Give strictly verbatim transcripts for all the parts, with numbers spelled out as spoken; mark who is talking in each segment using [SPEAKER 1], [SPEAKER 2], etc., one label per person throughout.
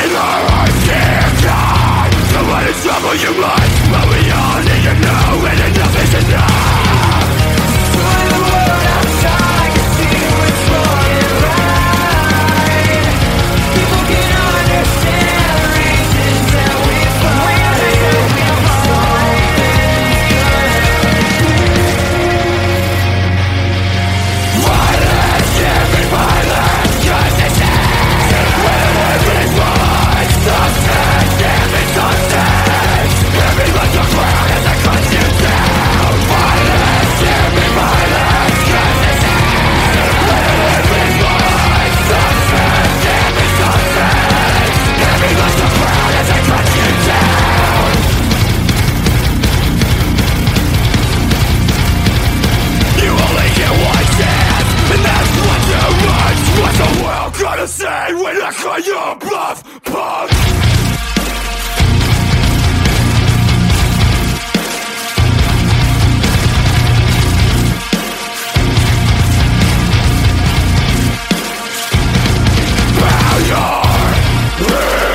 [SPEAKER 1] Trouble you must, but we all need to know when enough is enough. When the world outside can see what's wrong and right, people can understand the reasons that we fight. Violence, give me violence, 'cause it's it. When every voice success, give me success. Give me like a crown as I cut you down. Violence, give me violence, 'cause it's it. When every voice success, give me success. Give me like a crown as I cut you down. You only get one chance, and that's what you want. What's the world gonna say when I call your bluff, punk? Bow your head.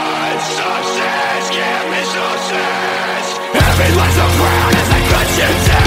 [SPEAKER 1] Every last of crown as I cut you down.